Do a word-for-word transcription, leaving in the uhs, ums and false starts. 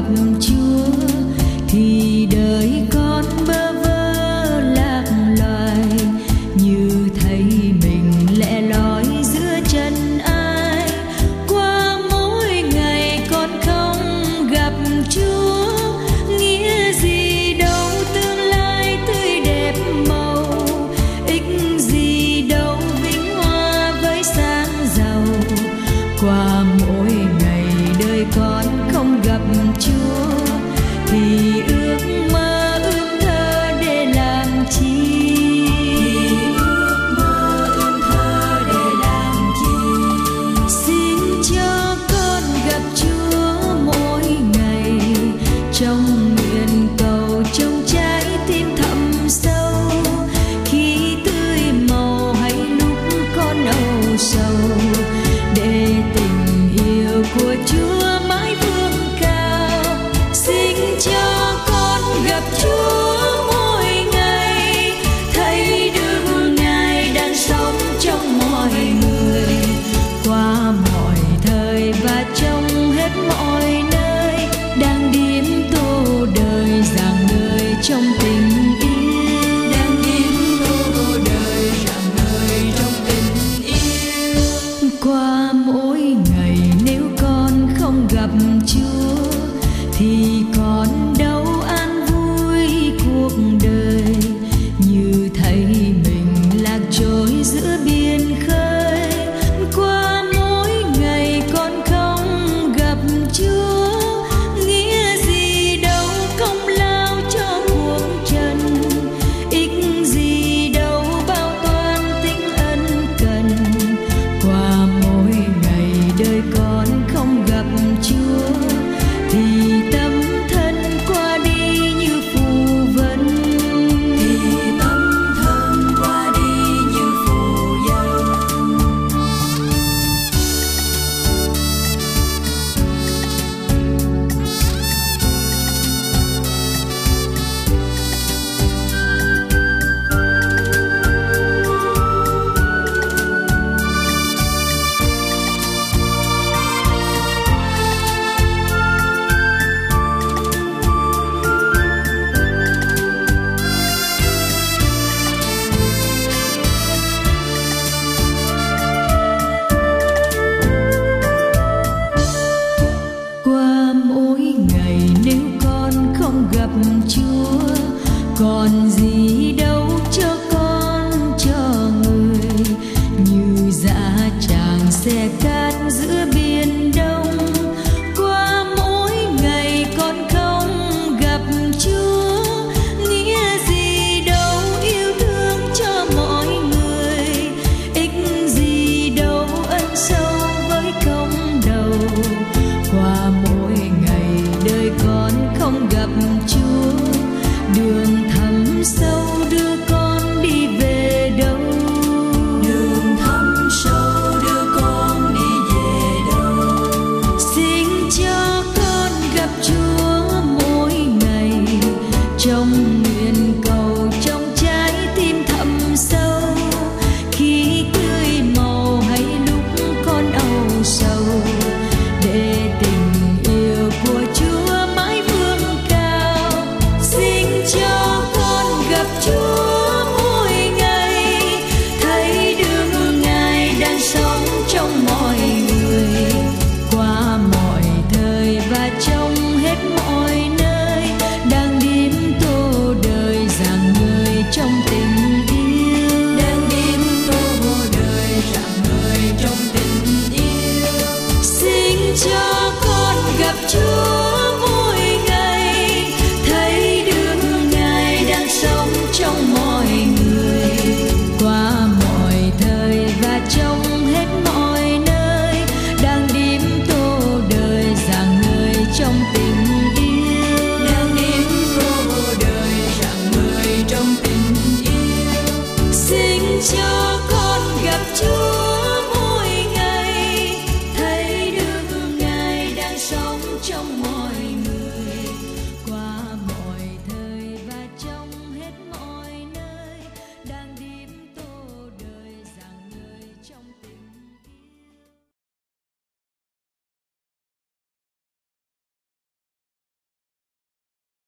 Chúa thì đời con bơ vơ lạc loài, như thấy mình lẻ loi giữa chân ai. Qua mỗi ngày con không gặp Chúa, nghĩa gì đâu tương lai tươi đẹp màu, ích gì đâu vinh hoa với sáng giàu. Qua mỗi ngày đời con không gặp Chúa thì ước mơ ước thơ để làm chi? Ước mơ ước thơ để làm chi? Xin cho con gặp Chúa mỗi ngày, trong nguyện cầu trong trái tim thẳm sâu. Khi tươi màu hay lúc con âu sầu, để tình yêu của Chúa mãi vươn cao. Xin cho con gặp Chúa mỗi ngày, thấy được Ngài đang sống trong mọi người, qua mọi thời và trong hết mọi nơi, đang điếm tô đời rạng ngời trong tình yêu, đang điếm tô đời rạng ngời trong tình yêu. Qua mỗi ngày nếu con không gặp Chúa thì còn đâu an vui cuộc đời, như thấy mình lạc trôi giữa biển khơi. Qua mỗi ngày con không gặp Chúa, nghĩa gì đâu công lao cho cuộc trần, ích gì đâu bao toan tính ân cần. Qua mỗi ngày đời con không gặp Chúa thì tâm thân qua đi như phù vân, thì tâm thân qua đi như phù vân. Qua mỗi ngày nếu con không gặp Chúa, còn gì đâu cho con cho người, như dã tràng xe cát giữa biển đông. Qua mỗi ngày con không gặp Chúa, nghĩa gì đâu yêu thương cho mọi người, ích gì đâu ân sâu với công đầu. Qua mỗi ngày đời con không gặp Chúa, đường thẳm sâu